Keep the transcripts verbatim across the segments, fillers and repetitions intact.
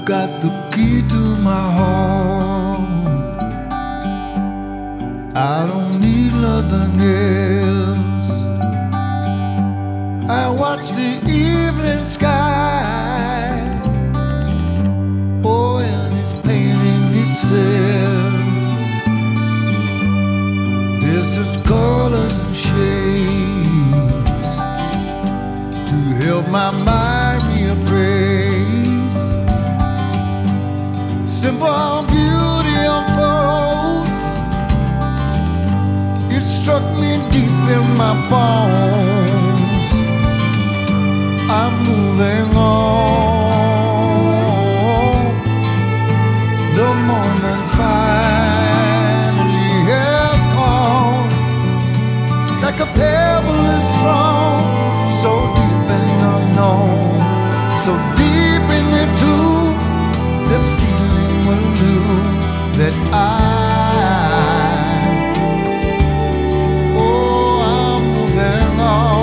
got the key to my home. I don't need nothing else. I watch the evening sky, oh, and it's painting itself. There's such colors and shades to help my mind reappraise. Simple beauty unfolds. It struck me deep in my bones. I'm moving on. The moment finally has come, like a pebble is thrown, so deep and unknown, so deep in me too. This feeling will do that I, oh, I'm moving on.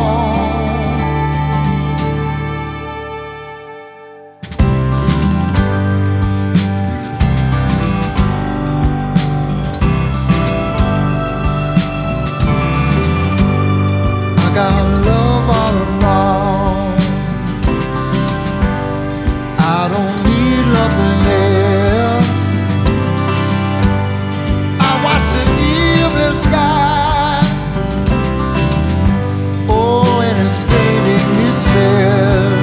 I got love all around. I don't need nothing else. I watch the evening sky, oh, and it's painting itself.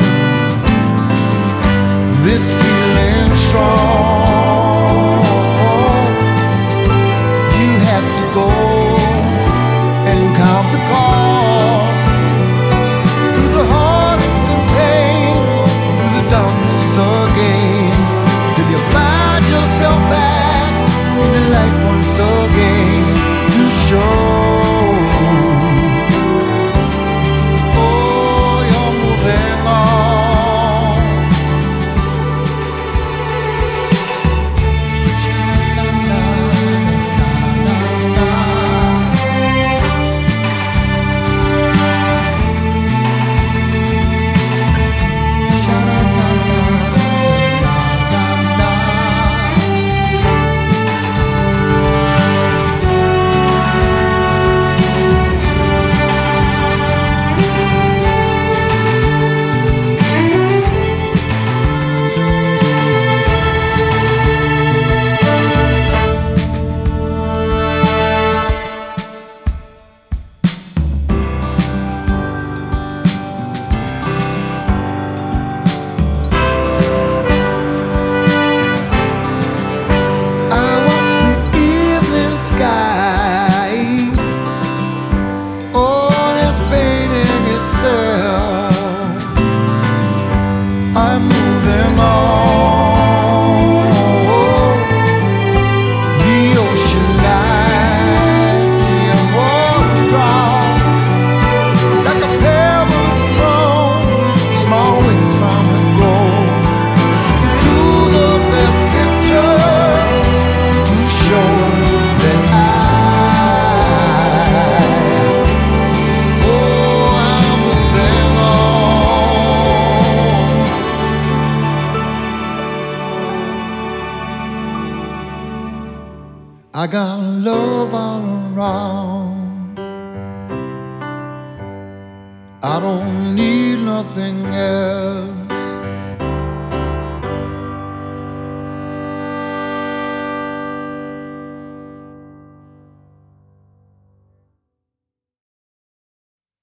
This feeling strong. You have to go and count the cost, through the heartaches and pain, through the darkness again, till you find yourself back in the light once again to show. Oh, you're moving on. I'm moving on. The ocean lies in water drown, like a pebble thrown, small wings from and grow to the big picture, to show that I, oh, I'm moving on. I got love all around. I don't need nothing else.